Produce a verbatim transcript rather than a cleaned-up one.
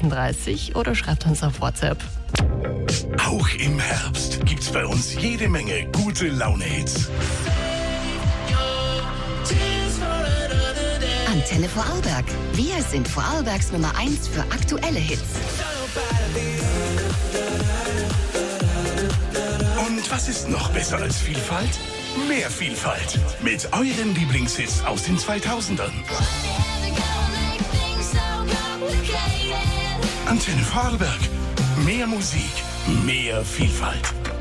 achtunddreißig oder schreibt uns auf WhatsApp. Auch im Herbst gibt's bei uns jede Menge gute Laune-Hits. Antenne Vorarlberg. Wir sind Vorarlbergs Nummer eins für aktuelle Hits. Und was ist noch besser als Vielfalt? Mehr Vielfalt. Mit euren Lieblingshits aus den zweitausendern. Antenne Vorarlberg. Mehr Musik, mehr Vielfalt.